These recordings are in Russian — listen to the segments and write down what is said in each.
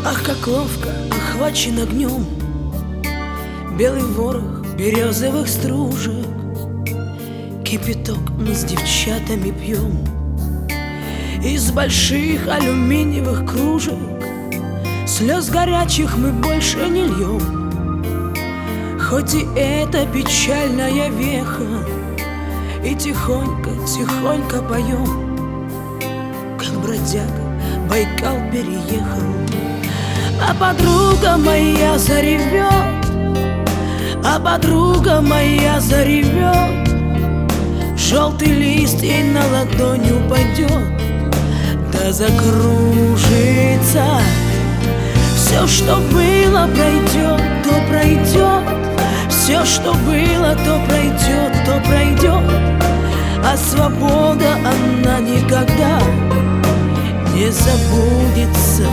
Ах, как ловко охвачен огнем белый ворох березовых стружек. Кипяток мы с девчатами пьем из больших алюминиевых кружек. Слез горячих мы больше не льем, хоть и это печальная веха, и тихонько поем, как бродяга Байкал переехал. А подруга моя заревет, а подруга моя заревет, желтый лист ей на ладонь упадет, да закружится. Все, что было, пройдет, то пройдет. Все, что было, то пройдет. А свобода, она никогда не забудется.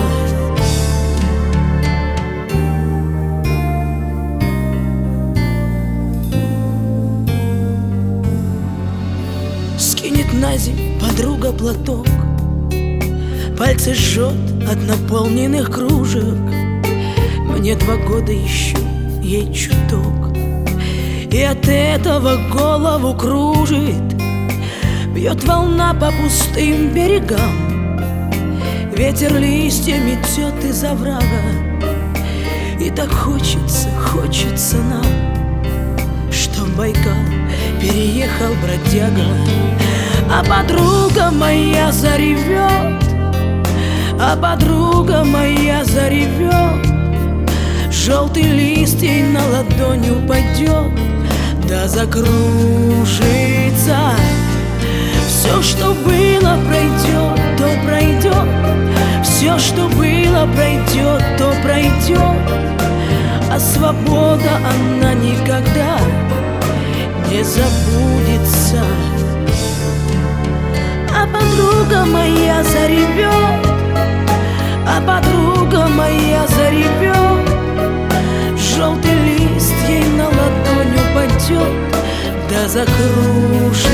Скинет на земь подруга платок, пальцы жжет от наполненных кружек. Мне 2 года еще, ей чуток, и от этого голову кружит. Бьет волна по пустым берегам, ветер листья метет из оврага. И так хочется нам, чтоб Байкал переехал бродяга. А подруга моя заревет, а подруга моя заревет, желтый лист ей на ладонь упадет, да закружится. Все, что было, пройдет, то пройдет. Все, что было, пройдет, то пройдет. А свобода, она никогда не забудется. А подруга моя заревет, а подруга моя заревет, желтый лист ей на ладонь упадет, да закружится.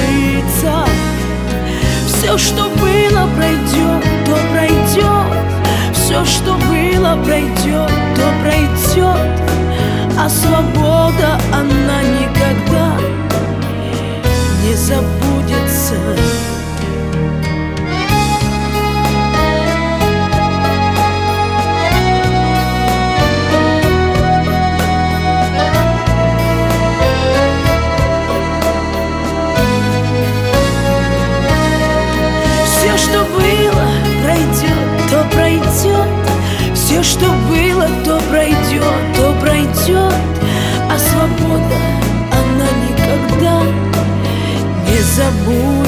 Все, что было, пройдет, то пройдет. Все, что было, пройдет, то пройдет. А свобода, она никогда не забудется. Все, что было, пройдет, то пройдет. Все, что было, то пройдет, то пройдет. А свобода, она никогда не забудется.